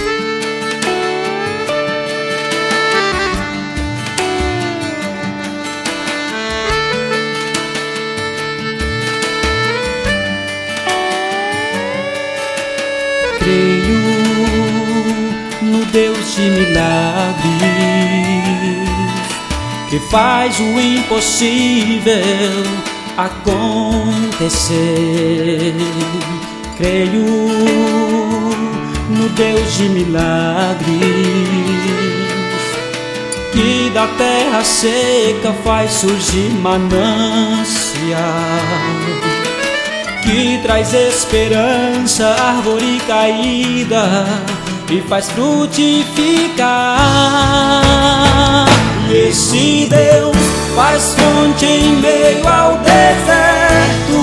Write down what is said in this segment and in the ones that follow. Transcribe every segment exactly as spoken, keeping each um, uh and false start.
Creio no Deus de milagres, que faz o impossível acontecer. Creio no Deus de milagres, que da terra seca faz surgir manancial, que traz esperança à árvore caída e faz frutificar. E esse Deus faz fonte em meio ao deserto.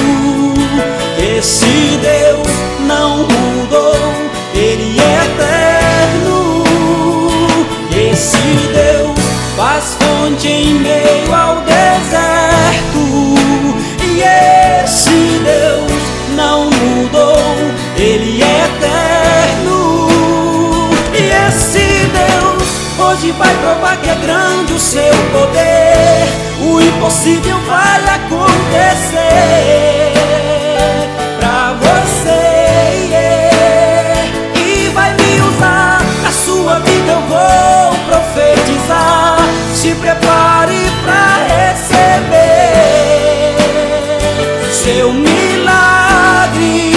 Esse Deus não mudou, Ele é eterno. Esse Deus faz fonte em meio ao deserto. E esse Deus não mudou, Ele é eterno. E esse Deus hoje vai provar que é grande o seu poder. O impossível vai acontecer pra você, yeah. E vai me usar, a sua vida eu vou profetizar. Se prepare pra receber seu milagre.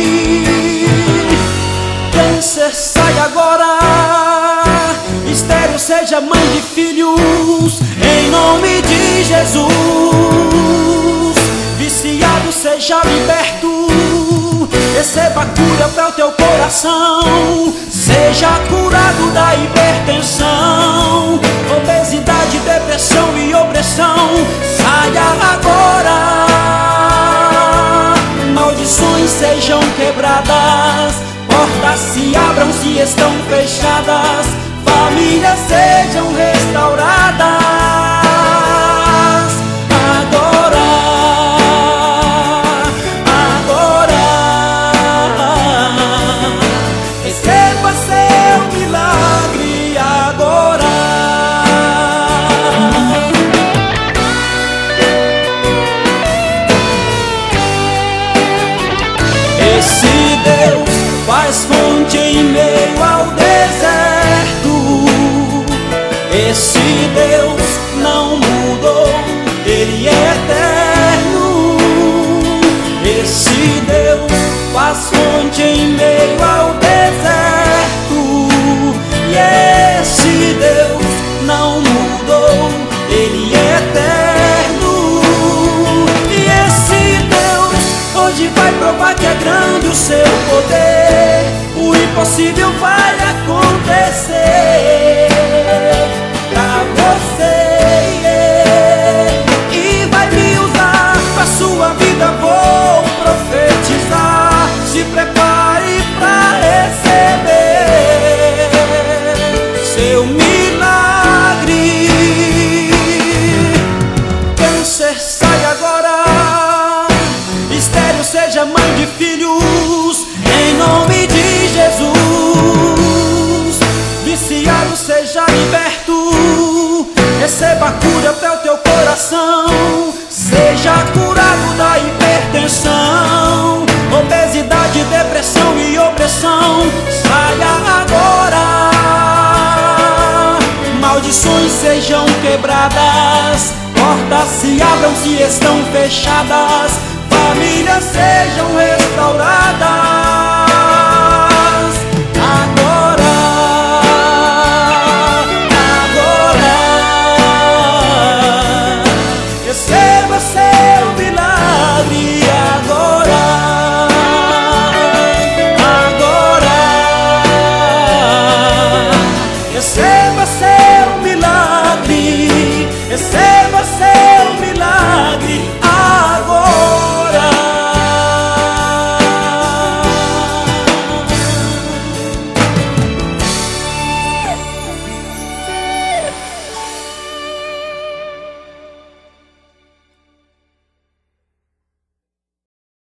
Câncer, sai agora. Estéril, seja mãe de filhos, em nome de Jesus. Viciado, seja liberto, receba cura para o teu coração. Seja curado da hipertensão, obesidade, depressão e opressão. Saia agora. Maldições sejam quebradas, portas se abram se estão fechadas, famílias sejam restauradas. Agora, agora, receba seu milagre agora. Esse Deus faz fonte em meio ao deserto. Esse Deus não mudou, Ele é eterno. Esse Deus faz fonte em meio ao deserto. E esse Deus não mudou, Ele é eterno. E esse Deus hoje vai provar que é grande o seu poder. O impossível vai acontecer pra você, yeah. E vai me usar, pra sua vida vou profetizar. Se prepare pra receber seu milagre. Câncer, sai agora. Estéril, seja mãe de filhos, em nome de Jesus. Viciado, seja liberto, receba cura para o teu coração. Seja curado da hipertensão, obesidade, depressão e opressão. Saia agora. Maldições sejam quebradas, portas se abram se estão fechadas, famílias sejam restauradas.